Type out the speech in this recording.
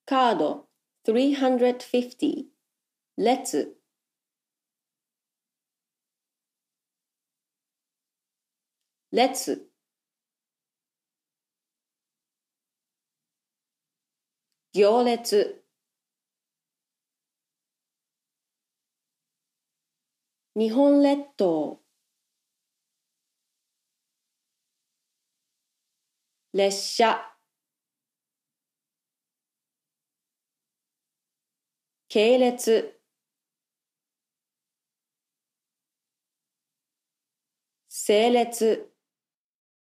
カード350列列行列日本列島列車系列整列